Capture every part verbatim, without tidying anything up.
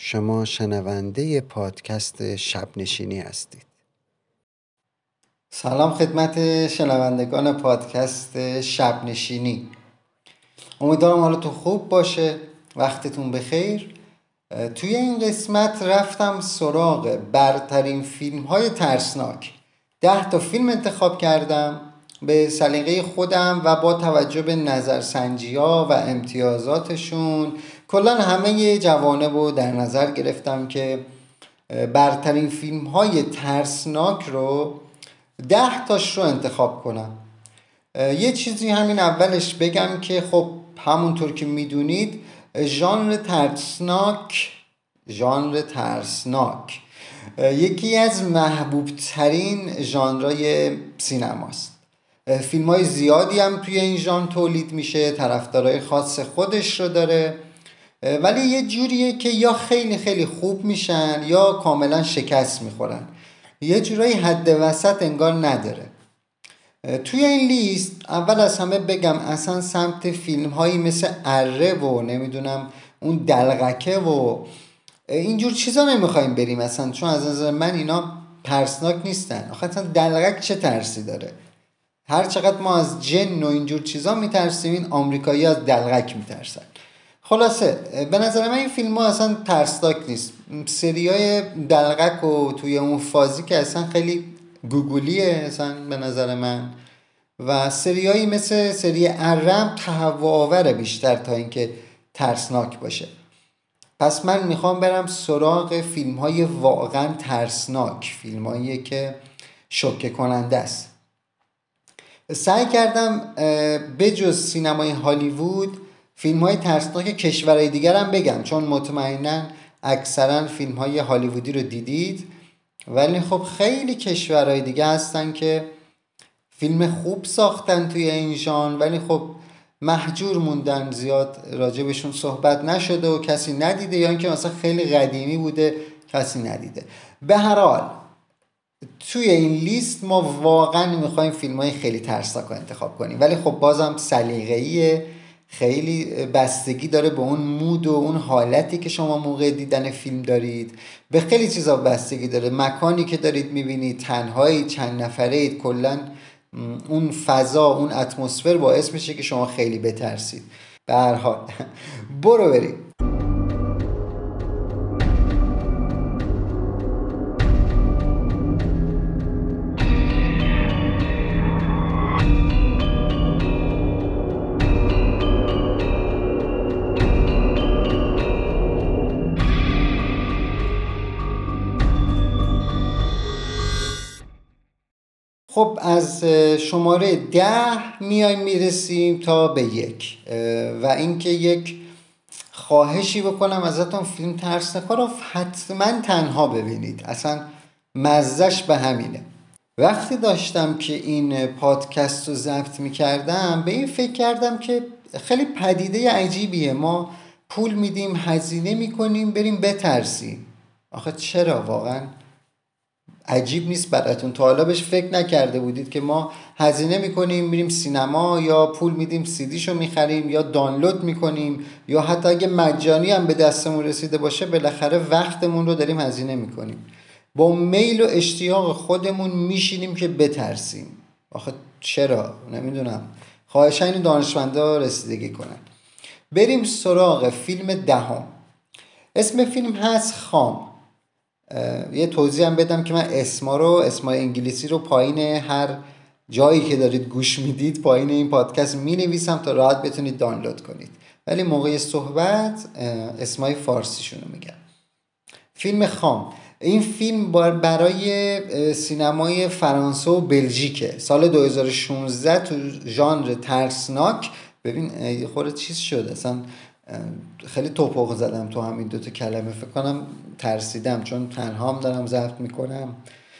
شما شنونده پادکست شب نشینی هستید. سلام خدمت شنوندگان پادکست شب نشینی. امیدوارم حالتون خوب باشه، وقتتون بخیر. توی این قسمت رفتم سراغ برترین فیلم های ترسناک. ده تا فیلم انتخاب کردم به سلیقه خودم و با توجه به نظرسنجی ها و امتیازاتشون. کلا همه جوانب رو در نظر گرفتم که برترین فیلم های ترسناک رو ده تاش رو انتخاب کنم. یه چیزی همین اولش بگم که خب همونطور که میدونید ژانر ترسناک ژانر ترسناک یکی از محبوب ترین ژانرهای سینماست. فیلم های زیادی هم توی این ژانر تولید میشه، طرفدارای خاص خودش رو داره، ولی یه جوریه که یا خیلی خیلی خوب میشن یا کاملا شکست میخورن، یه جورایی حد وسط انگار نداره. توی این لیست اول از همه بگم اصلا سمت فیلم هایی مثل اره و نمیدونم اون دلغکه و اینجور چیزا نمیخوایم بریم اصلا، چون از نظر من اینا ترسناک نیستن. آخه اصلا دلغک چه ترسی داره؟ هر چقدر ما از جن و اینجور چیزا میترسیم، این آمریکایی از دلغک میترسن. خلاصه به نظر من این فیلم ها اصلا ترسناک نیست. سریای دلغک و توی اون فازی که اصلا خیلی گوگلیه اصلا به نظر من، و سریایی مثل سری ارم تهوع آوره بیشتر تا اینکه ترسناک باشه. پس من میخوام برم سراغ فیلم های واقعا ترسناک، فیلم هایی که شوکه کننده است. سعی کردم بجز سینمای هالیوود فیلم های ترسناک کشورهای دیگر هم بگم، چون مطمئنا اکثرا فیلم های هالیوودی رو دیدید، ولی خب خیلی کشورهای دیگه هستن که فیلم خوب ساختن توی این ژانر، ولی خب محجور موندن، زیاد راجبشون صحبت نشده و کسی ندیده، یا اینکه مثلا خیلی قدیمی بوده کسی ندیده. به هر حال توی این لیست ما واقعا میخوایم فیلم‌های خیلی ترسناک انتخاب کنیم، ولی خب بازم سلیقه‌ایه، خیلی بستگی داره به اون مود و اون حالتی که شما موقع دیدن فیلم دارید، به خیلی چیزا بستگی داره، مکانی که دارید میبینید، تنهایی، چند نفرید، کلا اون فضا، اون اتمسفر باعث میشه که شما خیلی بترسید. به هر حال برو بریم. خب از شماره ده میایم میرسیم تا به یک، و اینکه یک خواهشی بکنم ازتون، فیلم ترسناک رو حتما تنها ببینید، اصلا مزهش به همینه. وقتی داشتم که این پادکست رو ضبط میکردم به این فکر کردم که خیلی پدیده عجیبیه، ما پول میدیم، هزینه میکنیم بریم بترسیم. آخه چرا؟ واقعا عجیب نیست براتون؟ تا حالا بهش فکر نکرده بودید که ما هزینه میکنیم میریم سینما، یا پول میدیم سیدیشو میخریم، یا دانلود میکنیم، یا حتی اگه مجانی هم به دستمون رسیده باشه بالاخره وقتمون رو داریم هزینه میکنیم، با میل و اشتیاق خودمون میشینیم که بترسیم. آخه چرا؟ نمیدونم. خواهشاً اینو دانشمندا رسیدگی کنن. بریم سراغ فیلم دهم. اسم فیلم هست خام. یه توضیح هم بدم که من اسما رو اسمای انگلیسی رو پایین هر جایی که دارید گوش میدید پایین این پادکست می نویسم تا راحت بتونید دانلود کنید، ولی موقع صحبت اسمای فارسیشون رو میگم. فیلم خام. این فیلم برای سینمای فرانسه و بلژیکه، سال دو هزار و شانزده، تو ژانر ترسناک. ببین یه خورده چیز شده اصلا، خیلی توپق زدم تو همین دوتا کلمه، فکر کنم ترسیدم چون تنها هم دارم ضبط میکنم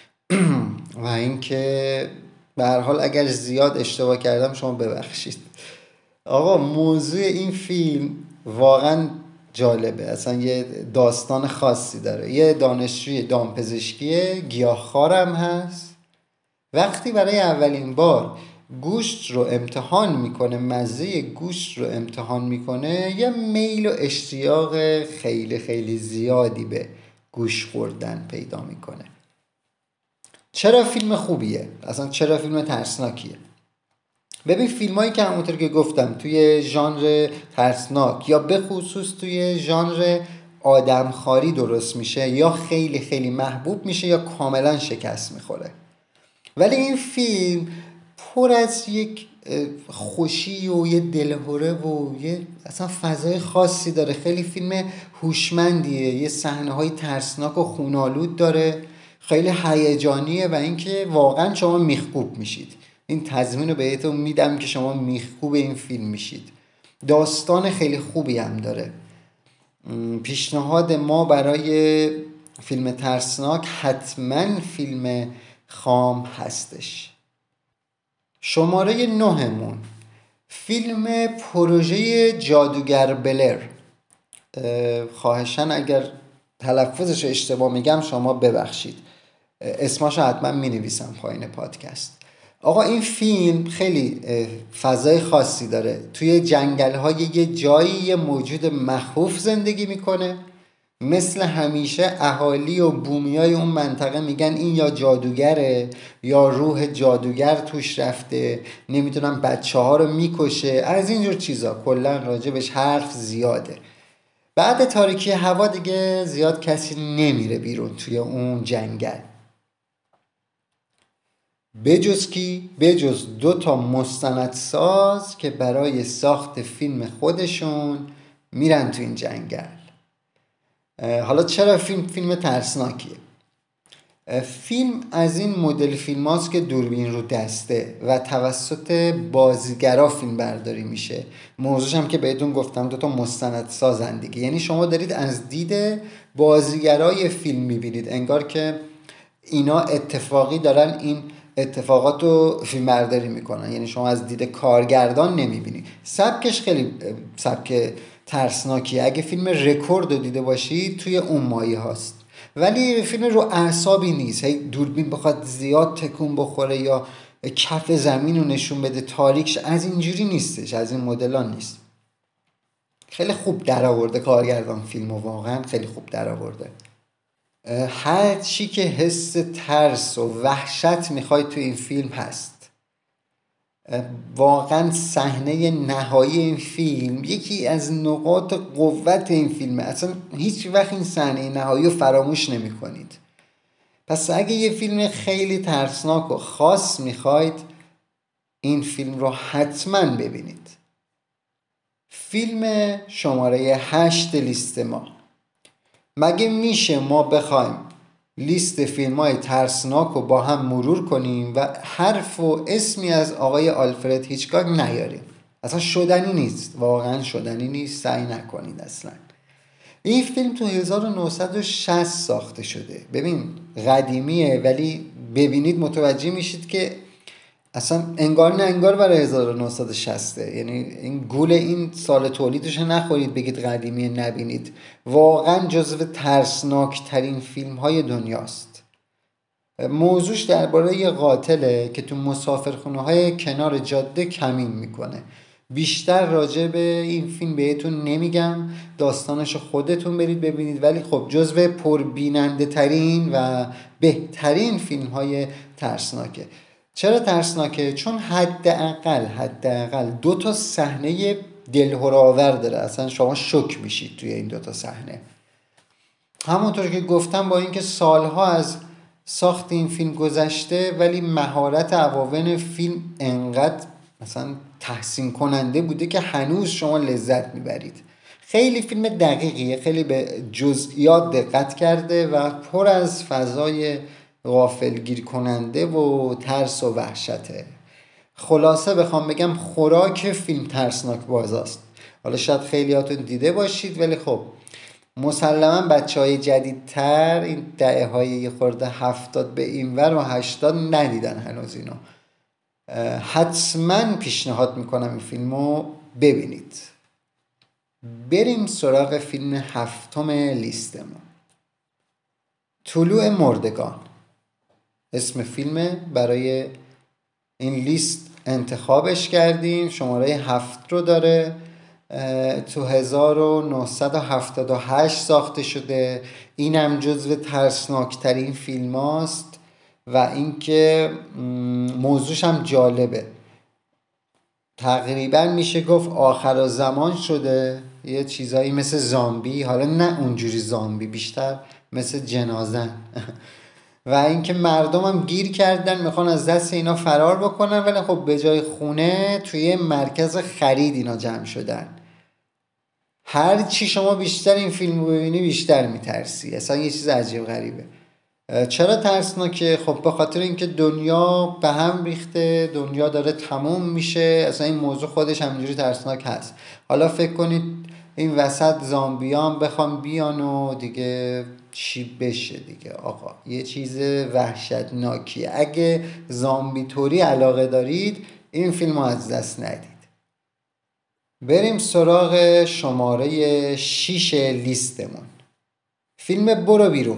و اینکه به هر حال اگر زیاد اشتباه کردم شما ببخشید. آقا موضوع این فیلم واقعا جالبه، اصلا یه داستان خاصی داره. یه دانشجوی دامپزشکی گیاهخوارم هست. وقتی برای اولین بار گوشت رو امتحان میکنه، مزه گوشت رو امتحان میکنه، یه میل و اشتیاق خیلی خیلی زیادی به گوشت خوردن پیدا میکنه. چرا فیلم خوبیه؟ اصلا چرا فیلم ترسناکیه؟ ببین فیلم هایی که همونطور که گفتم توی ژانر ترسناک یا به خصوص توی ژانر آدمخواری درست میشه، یا خیلی خیلی محبوب میشه یا کاملا شکست میخوره. ولی این فیلم پر از یک خوشی و یه دلهره و یه اصلا فضای خاصی داره. خیلی فیلم هوشمندیه، یه صحنه‌های ترسناک و خونالود داره، خیلی هیجانیه و اینکه واقعا شما میخکوب میشید. این تضمین رو بهتون میدم که شما میخکوب این فیلم میشید. داستان خیلی خوبی هم داره. پیشنهاد ما برای فیلم ترسناک حتما فیلم خام هستش. شماره نهمون فیلم پروژه جادوگر بلر. خواهشاً اگر تلفظش اشتباه میگم شما ببخشید، اسماشو حتما مینویسم پایین پادکست. آقا این فیلم خیلی فضای خاصی داره. توی جنگل‌های یه جایی یه موجود مخوف زندگی میکنه. مثل همیشه اهالی و بومیای اون منطقه میگن این یا جادوگره یا روح جادوگر توش رفته، نمیدونم بچه ها رو میکشه، از اینجور چیزا. کلا راجبش حرف زیاده. بعد تاریکی هوا دیگه زیاد کسی نمیره بیرون توی اون جنگل، بجز کی؟ بجز دو تا مستندساز که برای ساخت فیلم خودشون میرن تو این جنگل. حالا چرا فیلم فیلم ترسناکیه؟ فیلم از این مدل فیلم هاست که دوربین رو دسته و توسط بازیگرا فیلم برداری میشه. موضوعش هم که بهتون گفتم دوتا مستند سازن دیگه، یعنی شما دارید از دید بازیگرای فیلم میبینید، انگار که اینا اتفاقی دارن این اتفاقات رو فیلم برداری میکنن، یعنی شما از دید کارگردان نمیبینید. سبکش خیلی سبک ترسناکیه. اگه فیلم رکورد رو دیده باشید توی اون مایه هاست، ولی فیلم رو اعصابی نیست، هی دوربین بخواد زیاد تکون بخوره یا کف زمین رو نشون بده تاریکش، از اینجوری نیستش، از این مدلان نیست. خیلی خوب در آورده کارگردان فیلمو، واقعا خیلی خوب در آورده. هر چی که حس ترس و وحشت میخوای تو این فیلم هست. واقعا صحنه نهایی این فیلم یکی از نقاط قوت این فیلمه. اصلا هیچ وقت این صحنه نهایی رو فراموش نمی کنید. پس اگه یه فیلم خیلی ترسناک و خاص میخواید این فیلم رو حتما ببینید. فیلم شماره هشت لیست ما. مگه میشه ما بخوایم لیست فیلم های ترسناک رو با هم مرور کنیم و حرف و اسمی از آقای آلفرد هیچکاک نیاریم؟ اصلا شدنی نیست، واقعا شدنی نیست، سعی نکنید اصلا. این فیلم تو هزار و نهصد و شصت ساخته شده. ببین قدیمیه ولی ببینید متوجه میشید که اصلا انگار نه انگار برای هزار و نهصد و شصت، یعنی این گول این سال تولیدش نخورید بگید قدیمیه نبینید. واقعا جزو ترسناک ترین فیلم های دنیاست. موضوعش درباره یه قاتله که تو مسافرخونه های کنار جاده کمین میکنه. بیشتر راجع به این فیلم بهتون نمیگم، داستانش خودتون برید ببینید، ولی خب جزو پربیننده ترین و بهترین فیلم های ترسناکه. چرا ترسناکه؟ چون حداقل حداقل دو تا صحنه دلهره‌آور داره، اصلا شما شوک میشید توی این دو تا صحنه. همونطور که گفتم با اینکه سالها از ساخت این فیلم گذشته، ولی مهارت عواون فیلم انقدر مثلا تحسین کننده بوده که هنوز شما لذت میبرید. خیلی فیلم دقیقیه، خیلی به جزئیات دقت کرده و پر از فضای غافلگیر کننده و ترس و وحشته. خلاصه بخوام بگم خوراک فیلم ترسناک بازاست. حالا شاید خیلیاتون دیده باشید ولی خب مسلما بچه های جدیدتر این دهه های یه خورده هفتاد به اینور و هشتاد ندیدن هنوز اینو. حتما پیشنهاد میکنم این فیلمو ببینید. بریم سراغ فیلم هفتم لیستمون، طلوع مردگان. اسم فیلمه، برای این لیست انتخابش کردیم. شماره هفت رو داره، تو هزار و نهصد و هفتاد و هشت ساخته شده. اینم جزو ترسناکترین فیلم هاست و اینکه موضوعش هم جالبه. تقریبا میشه گفت آخر زمان شده، یه چیزایی مثل زامبی، حالا نه اونجوری زامبی، بیشتر مثل جنازن و اینکه مردم هم گیر کردن میخوان از دست اینا فرار بکنن، ولی خب به جای خونه توی مرکز خرید اینا جمع شدن. هر چی شما بیشتر این فیلم رو ببینی بیشتر میترسی. اصلا یه چیز عجیب غریبه. چرا ترسناکه؟ خب به خاطر اینکه دنیا به هم ریخته، دنیا داره تموم میشه. اصلا این موضوع خودش همینجوری ترسناک هست. حالا فکر کنید این وسط زامبیان بخوام بیان و دیگه چی بشه دیگه آقا، یه چیز وحشتناکیه. اگه زامبی توری علاقه دارید این فیلم رو از دست ندید. بریم سراغ شماره شیش لیستمون. فیلم برو بیرون.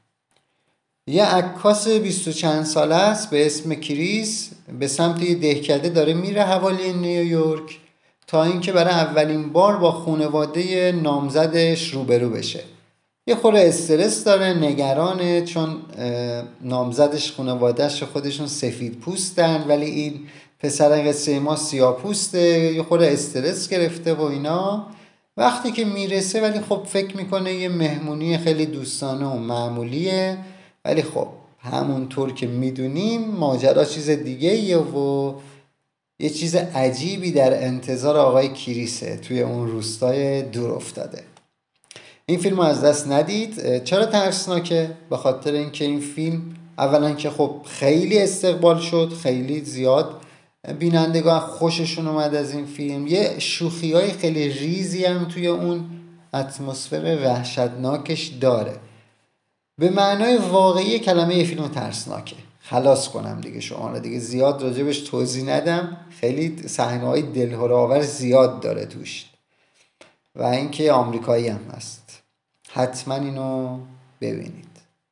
یه عکاس بیست و چند ساله است به اسم کریس به سمت یه دهکده داره میره حوالی نیویورک تا اینکه برای اولین بار با خانواده نامزدش روبرو بشه. یه خورده استرس داره، نگرانه، چون نامزدش خانوادهش خودشون سفید پوستن ولی این پسر قصه ما سیاه پوسته. یه خورده استرس گرفته و اینا. وقتی که میرسه ولی خب فکر میکنه یه مهمونی خیلی دوستانه و معمولیه، ولی خب همونطور که میدونیم ماجرا چیز دیگه ایه و یه چیز عجیبی در انتظار آقای کریسه توی اون روستای دور افتاده. این فیلم رو از دست ندید. چرا ترسناکه؟ به خاطر اینکه این فیلم اولا که خب خیلی استقبال شد، خیلی زیاد بینندگان خوششون اومد از این فیلم. یه شوخی های خیلی ریزی هم توی اون اتمسفر وحشتناکش داره. به معنای واقعی کلمه یه فیلم ترسناکه. خلاص کنم دیگه شما رو، دیگه زیاد راجبش توضیح ندم. خیلی صحنه‌های دلهره‌آور زیاد داره توش و اینکه آمریکایی هم هست. حتما اینو ببینید.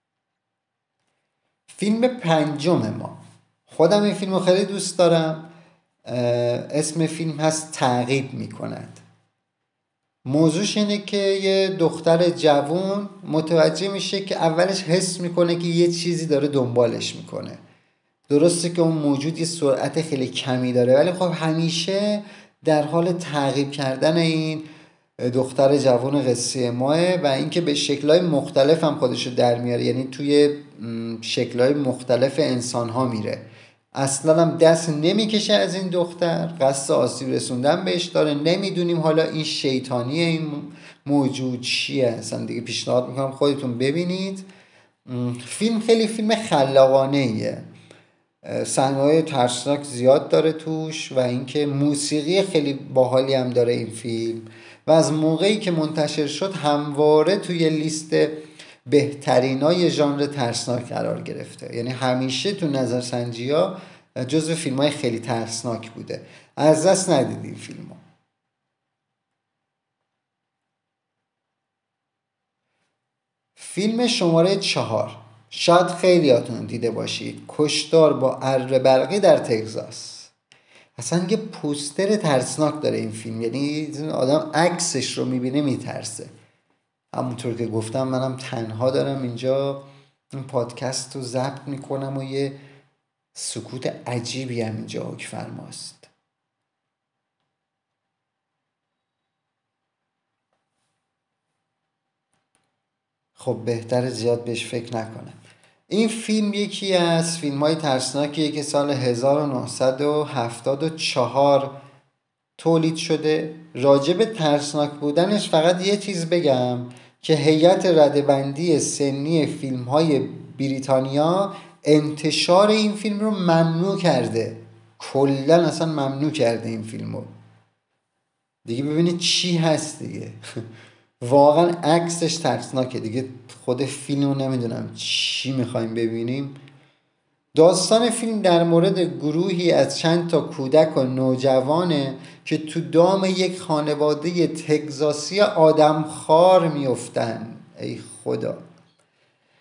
فیلم پنجم ما، خودم این فیلم رو خیلی دوست دارم. اسم فیلم هست تعقیب میکند. موضوعش اینه که یه دختر جوون متوجه میشه که اولش حس میکنه که یه چیزی داره دنبالش میکنه. درسته که اون موجود یه سرعت خیلی کمی داره ولی خب همیشه در حال تعقیب کردن این دختر جوان قصه ماه و اینکه به شکل‌های مختلف هم خودشو در میاره. یعنی توی شکل‌های مختلف انسان‌ها میره. اصلا هم دست نمیکشه از این دختر، قصد آسیب رسوندن بهش داره. نمیدونیم حالا این شیطانیه این موجود چیه. اصلا دیگه پیشنهاد میکنم خودتون ببینید. فیلم خیلی فیلم خلاقانه ایه. صحنه‌های ترسناک زیاد داره توش و اینکه موسیقی خیلی باحالی هم داره این فیلم و از موقعی که منتشر شد همواره توی لیست بهترینای ژانر ترسناک قرار گرفته. یعنی همیشه تو نظرسنجی‌ها جزو فیلم‌های خیلی ترسناک بوده. از دست ندید این فیلمو. فیلم شماره چهار، شاید خیلیاتون دیده باشید، کشتار با اره برقی در تگزاس. اصلا یه پوستر ترسناک داره این فیلم. یعنی آدم عکسش رو میبینه میترسه. همونطور که گفتم منم تنها دارم اینجا این پادکست رو ضبط میکنم و یه سکوت عجیبی هم اینجا حکم فرماست. خب بهتره زیاد بهش فکر نکنم. این فیلم یکی از فیلم های ترسناکیه که سال هزار و نهصد و هفتاد و چهار تولید شده. راجب ترسناک بودنش فقط یه چیز بگم که هیئت رده‌بندی سنی فیلم های بریتانیا انتشار این فیلم رو ممنوع کرده. کلن اصلا ممنوع کرده این فیلم رو. دیگه ببینید چی هست دیگه. واقعا عکسش ترسناکه دیگه. خود فیلم رو نمیدونم چی میخوایم ببینیم. داستان فیلم در مورد گروهی از چند تا کودک و نوجوانه که تو دام یک خانواده تگزاسی آدمخوار میفتن. ای خدا.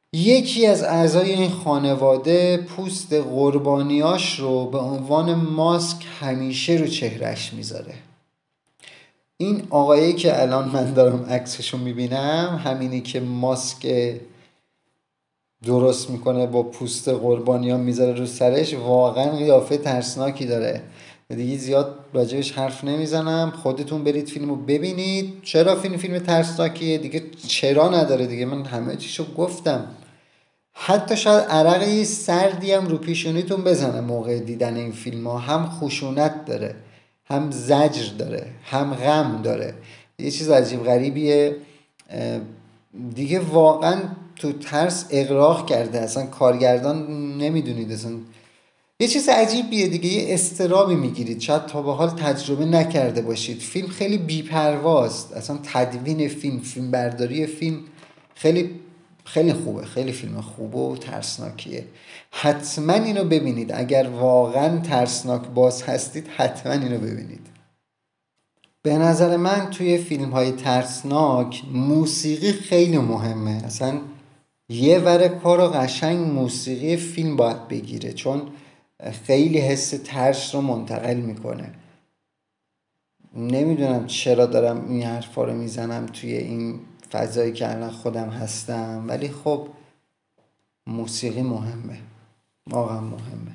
یکی از اعضای این خانواده پوست قربانیاش رو به عنوان ماسک همیشه رو چهرش میذاره. این آقایی که الان من دارم عکسشو میبینم، همینی که ماسک درست میکنه با پوست قربانی ها میذاره رو سرش، واقعا قیافه ترسناکی داره. دیگه زیاد راجبش حرف نمیزنم، خودتون برید فیلمو ببینید. چرا فیلم فیلم ترسناکیه دیگه؟ چرا نداره دیگه، من همه چیشو گفتم. حتی شاید عرق سردی هم رو پیشونیتون بزنه موقع دیدن این فیلم ها. هم خشونت داره، هم زجر داره، هم غم داره. یه چیز عجیب غریبیه دیگه. واقعا تو ترس اغراق کرده اصلا کارگردان، نمیدونید اصلا. یه چیز عجیبیه دیگه، یه استرابی میگیرید شاید تا به حال تجربه نکرده باشید. فیلم خیلی بی‌پرواست، اصلا تدوین فیلم، فیلم برداری فیلم خیلی خیلی خوبه، خیلی فیلم خوبه و ترسناکیه. حتما اینو ببینید، اگر واقعا ترسناک باز هستید حتما اینو ببینید. به نظر من توی فیلم های ترسناک موسیقی خیلی مهمه. اصلا یه ور کار و قشنگ موسیقی فیلم باید بگیره، چون خیلی حس ترس رو منتقل میکنه. نمیدونم چرا دارم این حرفا رو میزنم توی این فضایی که الان خودم هستم، ولی خب موسیقی مهمه، واقعا مهمه.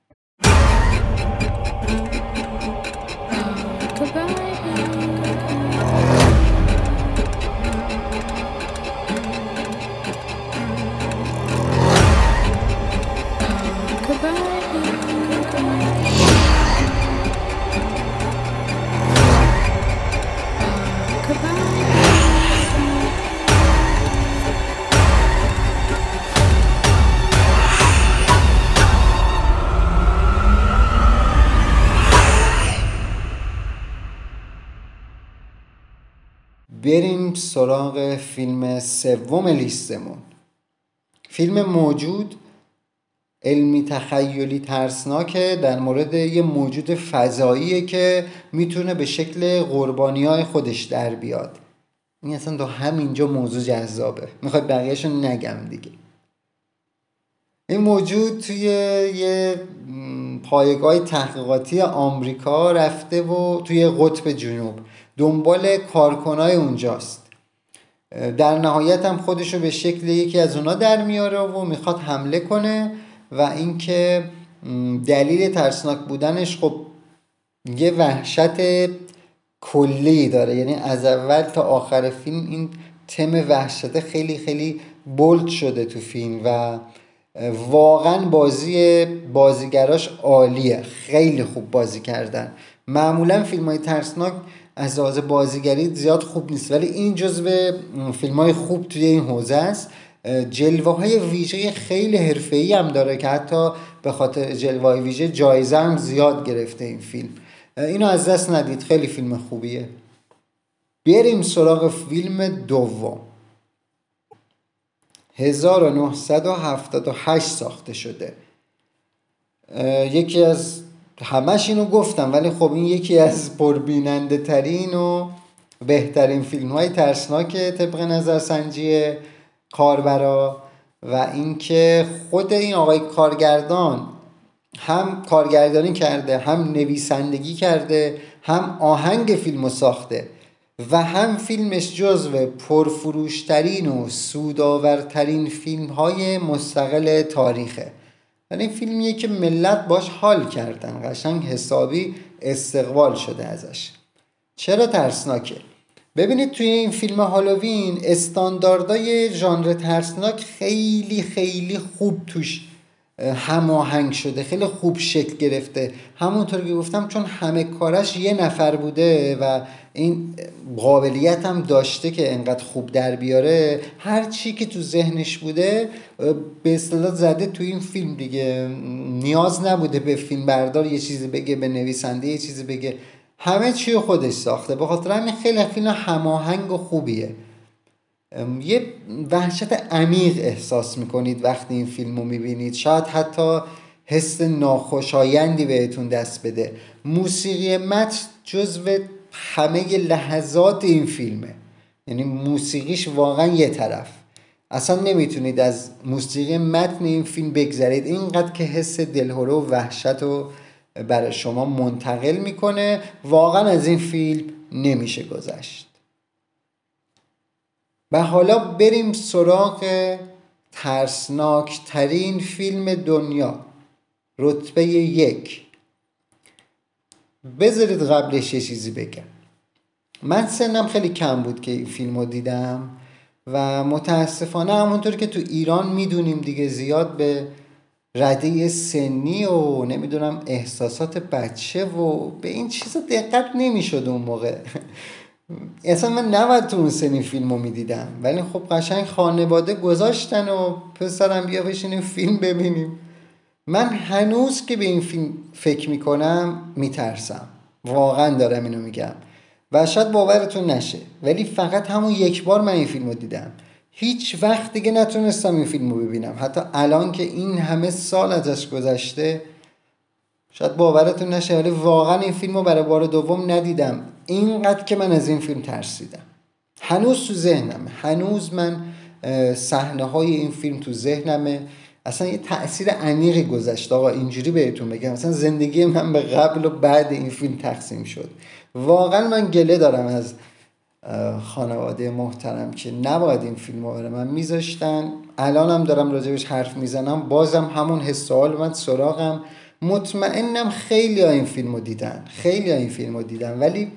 بریم سراغ فیلم سوم لیستمون. فیلم موجود علمی تخیلی ترسناکه، در مورد یه موجود فضاییه که میتونه به شکل قربانیای خودش در بیاد. این اصلا تا همینجا موضوع جذابه، میخواد بقیهشو نگم دیگه. این موجود توی یه پایگاه تحقیقاتی آمریکا رفته و توی قطب جنوب دنبال کارکنای اونجاست. در نهایت هم خودشو به شکل یکی از اونا در میاره و میخواد حمله کنه. و اینکه دلیل ترسناک بودنش خب یه وحشت کلی داره، یعنی از اول تا آخر فیلم این تم وحشت خیلی خیلی بولد شده تو فیلم و واقعا بازی بازیگراش عالیه، خیلی خوب بازی کردن. معمولا فیلم های ترسناک از لحاظ بازیگری زیاد خوب نیست، ولی این جزو فیلم های خوب توی این حوزه است. جلوه های ویژه خیلی حرفه‌ای هم داره که حتی به خاطر جلوه های ویژه جایزه هم زیاد گرفته این فیلم. اینو از دست ندید، خیلی فیلم خوبیه. بریم سراغ فیلم دوم. هزار و نهصد و هفتاد و هشت ساخته شده. یکی از همش اینو گفتم، ولی خب این یکی از پربیننده ترین و بهترین فیلم های ترسناک طبق نظرسنجی کاربرا. و اینکه خود این آقای کارگردان هم کارگردانی کرده، هم نویسندگی کرده، هم آهنگ فیلمو ساخته و هم فیلمش جزو پرفروشترین و سودآورترین فیلم های مستقل تاریخه. یعنی فیلمیه که ملت باش حال کردن، قشنگ حسابی استقبال شده ازش. چرا ترسناکه؟ ببینید توی این فیلم هالووین استانداردهای ژانر ترسناک خیلی خیلی خوب توش هماهنگ شده، خیلی خوب شکل گرفته. همونطور که گفتم چون همه کارش یه نفر بوده و این قابلیت هم داشته که انقدر خوب در بیاره، هر چی که تو ذهنش بوده به اصطلاح زده تو این فیلم دیگه. نیاز نبوده به فیلم بردار یه چیزی بگه، به نویسنده یه چیزی بگه، همه چی خودش ساخته. به خاطر همین خیلی فیلم هماهنگ و خوبیه. یه وحشت عمیق احساس میکنید وقتی این فیلم رو میبینید، شاید حتی حس ناخوشایندی بهتون دست بده. موسیقی متن جزو همه لحظات این فیلمه، یعنی موسیقیش واقعا یه طرف. اصلا نمیتونید از موسیقی متن این فیلم بگذرید، اینقدر که حس دلهره و وحشت رو برای شما منتقل میکنه. واقعا از این فیلم نمیشه گذشت. و حالا بریم سراغ ترسناک ترین فیلم دنیا، رتبه یک. بذارید قبلش یه چیزی بگم. من سنم خیلی کم بود که این فیلم رو دیدم و متاسفانه همونطور که تو ایران میدونیم دیگه زیاد به رده سنی و نمیدونم احساسات بچه و به این چیزا دقت نمیشد اون موقع. اصلا من نباید تو اون سنی فیلم رو میدیدم، ولی خب قشنگ خانواده گذاشتن و پسرم بیا بشینیم فیلم ببینیم. من هنوز که به این فیلم فکر میکنم میترسم، واقعا دارم اینو میگم و شاید باورتون نشه، ولی فقط همون یک بار من این فیلم رو دیدم. هیچ وقت دیگه نتونستم این فیلم رو ببینم. حتی الان که این همه سال ازش گذشته شاید باورتون نشه، ولی واقعا این فیلم رو برای بار دوم ندیدم. اینقدر که من از این فیلم ترسیدم. هنوز تو ذهنمه، هنوز من صحنه های این فیلم تو ذهنمه. اصلا یه تأثیر عمیقی گذاشت. آقا اینجوری بهتون بگم، اصلا زندگی من به قبل و بعد این فیلم تقسیم شد. واقعا من گله دارم از خانواده محترم که نباید این فیلم رو برای من میذاشتن. الانم دارم راجبش حرف میزنم بازم همون حس و حال من سراغم. مطمئنم خیلی ها این فیلم رو دیدن، خیلی ها این فیلم رو دیدن، ولی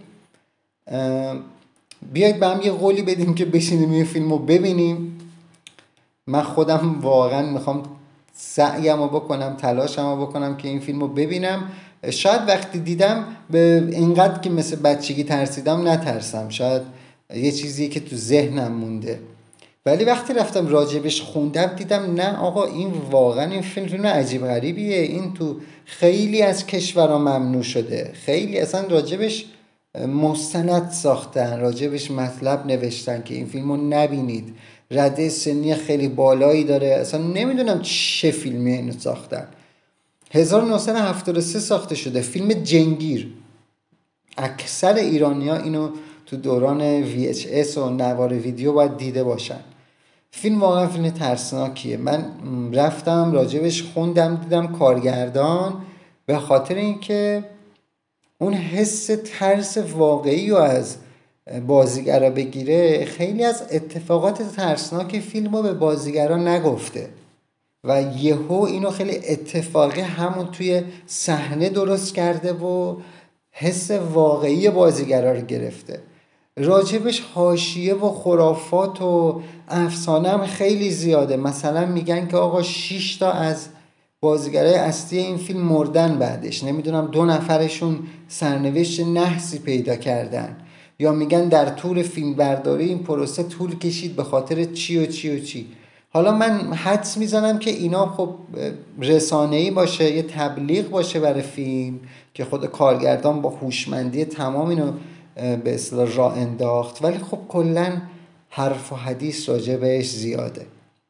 بیایید به هم یه قولی بدیم که بشینیم این فیلم رو ببینیم. من خودم واقعا میخوام سعیم رو بکنم، تلاشم رو بکنم که این فیلم رو ببینم. شاید وقتی دیدم به اینقدر که مثل بچگی ترسیدم نترسم، شاید یه چیزی که تو ذهنم مونده، ولی وقتی رفتم راجبش خوندم دیدم نه آقا این واقعا این فیلم فیلم عجیب غریبیه. این تو خیلی از کشورها ممنوع شده، خیلی اصلا راجبش مستند ساختن، راجبش مطلب نوشتن که این فیلمو نبینید. رده سنی خیلی بالایی داره، اصلا نمیدونم چه فیلمی اینو ساختن. هزار و نهصد و هفتاد و سه ساخته شده فیلم جنگیر. اکثر ایرانی‌ها اینو تو دوران وی اچ اس و نوار ویدیو باید دیده باشن. فیلم واقعا فیلم ترسناکیه. من رفتم راجبش خوندم، دیدم کارگردان به خاطر اینکه اون حس ترس واقعی رو از بازیگرا بگیره، خیلی از اتفاقات ترسناک فیلم رو به بازیگرا نگفته و یهو اینو خیلی اتفاقی همون توی صحنه درست کرده و حس واقعی بازیگرا رو گرفته. راجبش حاشیه و خرافات و افسانه هم خیلی زیاده. مثلا میگن که آقا شش تا از بازیگرای اصلی این فیلم مردن بعدش، نمیدونم دو نفرشون سرنوشت نحسی پیدا کردن، یا میگن در طول فیلم برداری این پروسه طول کشید به خاطر چی و چی و چی. حالا من حدس میزنم که اینا خب رسانه‌ای باشه، یه تبلیغ باشه برای فیلم که خود کارگردان با هوشمندی تمام اینو به اصطلاح راه انداخت، ولی خب کلا حرف و حدیث راجع بهش زیاده.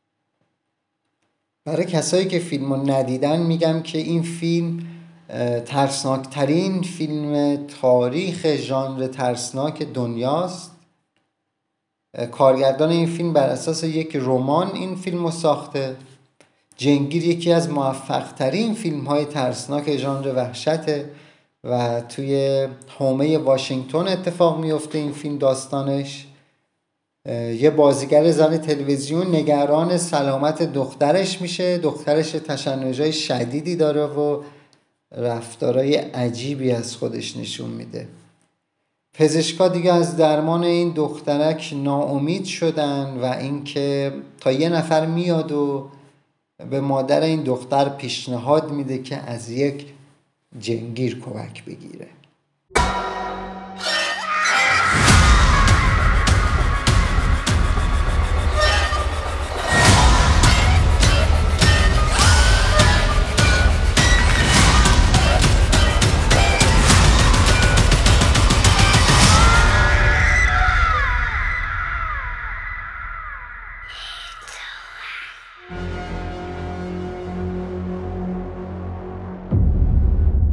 برای کسایی که فیلمو ندیدن میگم که این فیلم ترسناک ترین فیلم تاریخ ژانر ترسناک دنیاست. کارگردان این فیلم بر اساس یک رمان این فیلمو ساخته. جنگیر یکی از موفق ترین فیلم های ترسناک ژانر وحشته و توی حومه واشنگتن اتفاق میفته این فیلم. داستانش یه بازیگر زن تلویزیون نگران سلامت دخترش میشه. دخترش تشنجای شدیدی داره و رفتارای عجیبی از خودش نشون میده. پزشکا دیگه از درمان این دخترک ناامید شدن و اینکه تا یه نفر میاد و به مادر این دختر پیشنهاد میده که از یک جنگیر کمک بگیره.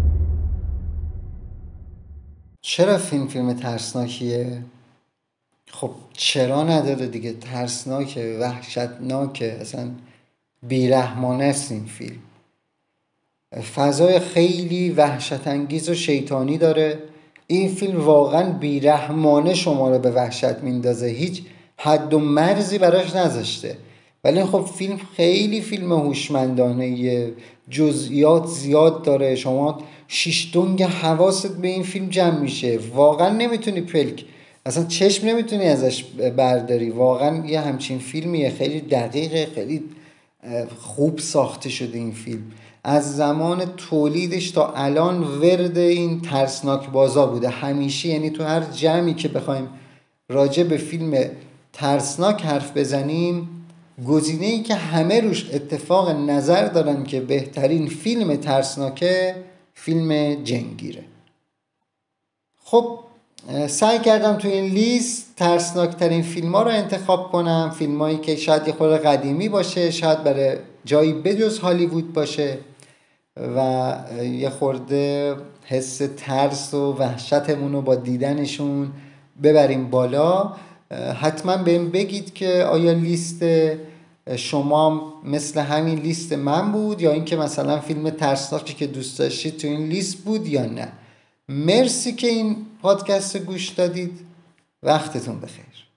چرا فیلم فیلم ترسناکیه؟ خب چرا نداره دیگه، ترسناکه، وحشتناکه، اصلا بیرحمانه است این فیلم. فضای خیلی وحشت انگیز و شیطانی داره. این فیلم واقعا بیرحمانه شما رو به وحشت میندازه، هیچ حد و مرزی براش نذاشته. ولی خب فیلم خیلی فیلم هوشمندانه، جزئیات زیاد داره، شما شیش دنگ حواست به این فیلم جمع میشه، واقعا نمیتونی پلک، اصلا چشم نمیتونی ازش برداری. واقعا یه همچین فیلمیه، خیلی دقیقه، خیلی خوب ساخته شده این فیلم. از زمان تولیدش تا الان ورد این ترسناک بازا بوده همیشه. یعنی تو هر جمعی که بخوایم راجع به فیلم ترسناک حرف بزنیم، گزینه‌ای که همه روش اتفاق نظر دارن که بهترین فیلم ترسناکه، فیلم جنگیره. خب سعی کردم تو این لیست ترسناک ترین فیلم ها رو انتخاب کنم، فیلم هایی که شاید یه خورده قدیمی باشه، شاید برای جایی بجز هالیوود باشه و یه خورده حس ترس و وحشتمون رو با دیدنشون ببریم بالا. حتما بهم بگید که آیا لیست شما مثل همین لیست من بود، یا اینکه مثلا فیلم ترسناکی که دوست داشتید تو این لیست بود یا نه. مرسی که این پادکست گوش دادید. وقتتون بخیر.